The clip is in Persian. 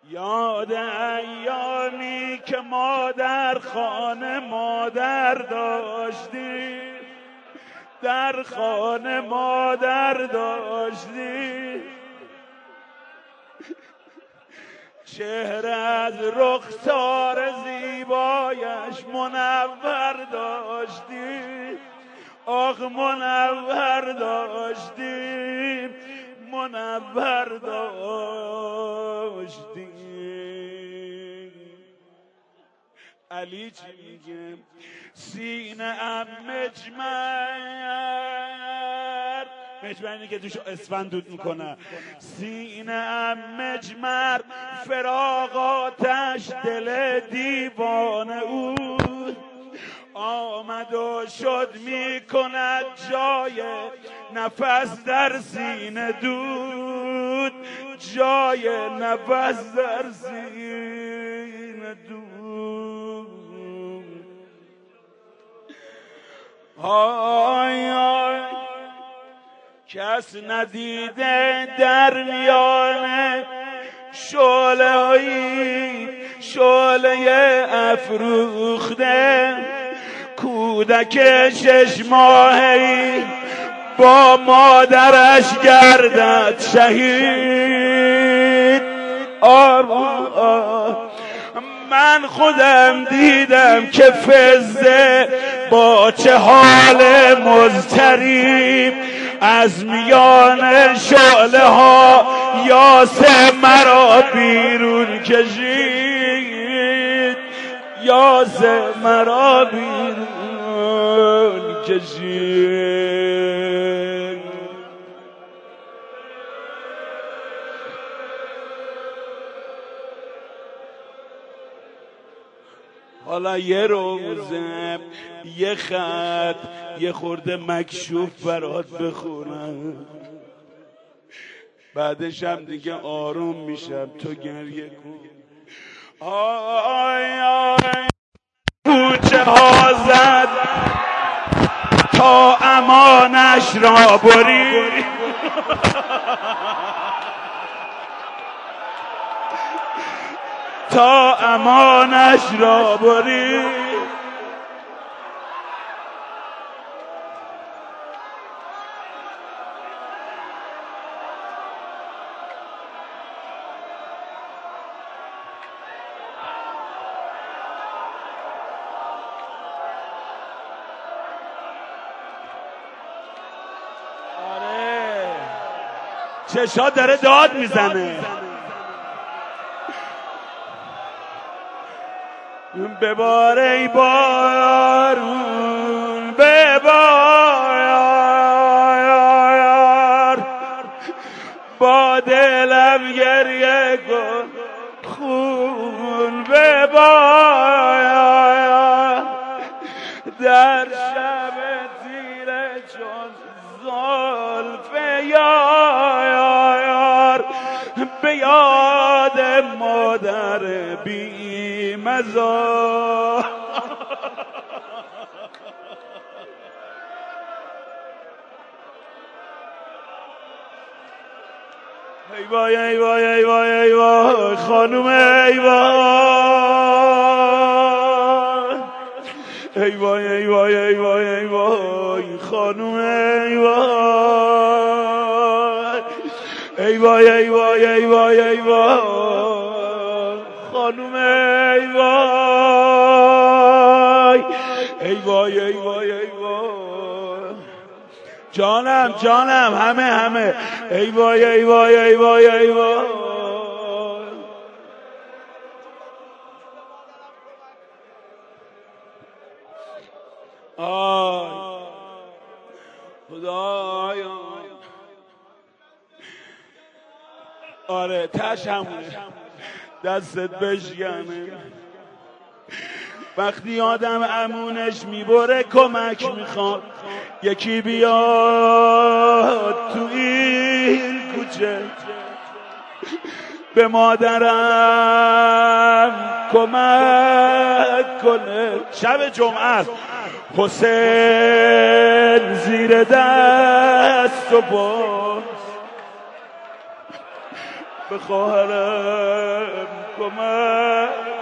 یاد ایامی که ما در خانه مادر داشتیم، در خانه مادر داشتیم، چهره از رخسار زیبایش منور داشتیم، آخ منور داشتیم، منور داشتیم. علی چی میگه؟ سینه ام مجمر، مجمری که توش اسفند دود میکنه، سینه ام مجمر، فراق آتش دل دیوانه او، آمد و شد میکند جای نفس در سینه دود، جای نفس در سینه دود. های های کس ندیده در میانه شعله افروخته، کودک 6 ماهه‌ای با مادرش گردد شهید. من خودم دیدم که فزه با چه حال مضطرب از میان شعله ها یاسه مرا بیرون کشید، یاسه مرا بیرون کشید. حالا یه روزه یه خط یه خورده مکشوف برات بخونم، بعدش هم دیگه آروم میشم، تو گریه کن. آی آی کوچه ها زد تا امانش را برید، تا امانش را برید. آره چشات داره داد میزنه. ببار ای بارون ببار، با دلم گریه کن خون ببار، در شب تیره چون زلف یار، به یاد مادر بی مزار. ای وای ای وای ای وای ای وای خانوم ای وای، ای وای ای وای ای وای ای وای خانوم ای وای، ای وای ای وای ای وای ای وای خانوم ای وای، ای وای ای وای ای وای جانم جانم همه ای وای ای وای ای وای ای وای. آی خدایا، آره تش همونه، دستت بشکنه. وقتی آدم امونش میبره کمک میخواد، یکی بیاد تو این کوچه به مادرم کمک کنه. شب جمعه حسین زیر دست و پاس به خواهرم گمه